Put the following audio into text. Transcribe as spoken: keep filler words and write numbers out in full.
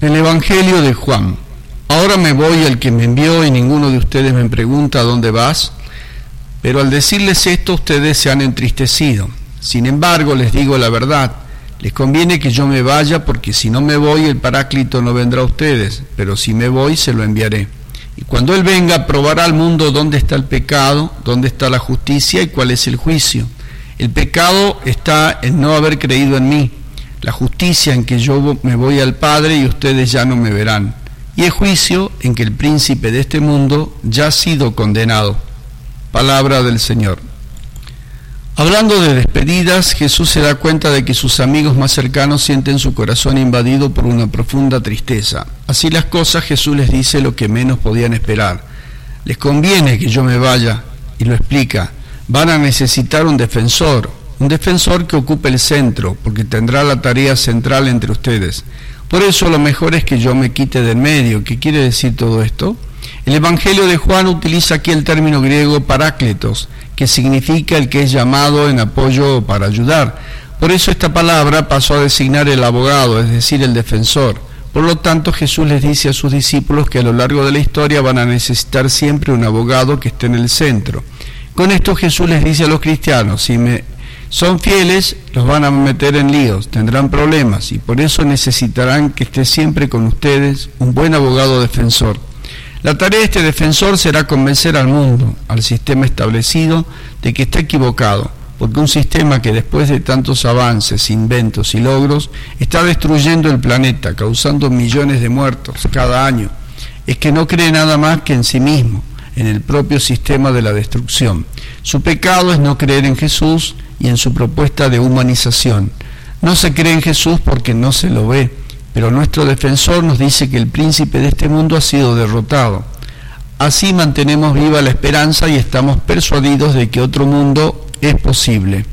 El Evangelio de Juan. Ahora me voy al que me envió y ninguno de ustedes me pregunta ¿a dónde vas? Pero al decirles esto ustedes se han entristecido. Sin embargo, les digo la verdad, les conviene que yo me vaya porque si no me voy el Paráclito no vendrá a ustedes, pero si me voy se lo enviaré. Y cuando Él venga probará al mundo dónde está el pecado, dónde está la justicia y cuál es el juicio. El pecado está en no haber creído en mí, la justicia en que yo me voy al Padre y ustedes ya no me verán, y el juicio en que el príncipe de este mundo ya ha sido condenado. Palabra del Señor. Hablando de despedidas, Jesús se da cuenta de que sus amigos más cercanos sienten su corazón invadido por una profunda tristeza. Así las cosas, Jesús les dice lo que menos podían esperar. Les conviene que yo me vaya, y lo explica. Van a necesitar un defensor, un defensor que ocupe el centro, porque tendrá la tarea central entre ustedes. Por eso lo mejor es que yo me quite del medio. ¿Qué quiere decir todo esto? El Evangelio de Juan utiliza aquí el término griego parácletos, que significa el que es llamado en apoyo para ayudar. Por eso esta palabra pasó a designar el abogado, es decir, el defensor. Por lo tanto, Jesús les dice a sus discípulos que a lo largo de la historia van a necesitar siempre un abogado que esté en el centro. Con esto Jesús les dice a los cristianos, si me son fieles, los van a meter en líos, tendrán problemas y por eso necesitarán que esté siempre con ustedes un buen abogado defensor. La tarea de este defensor será convencer al mundo, al sistema establecido, de que está equivocado, porque un sistema que después de tantos avances, inventos y logros, está destruyendo el planeta, causando millones de muertos cada año, es que no cree nada más que en sí mismo, en el propio sistema de la destrucción. Su pecado es no creer en Jesús y en su propuesta de humanización. No se cree en Jesús porque no se lo ve, pero nuestro defensor nos dice que el príncipe de este mundo ha sido derrotado. Así mantenemos viva la esperanza y estamos persuadidos de que otro mundo es posible.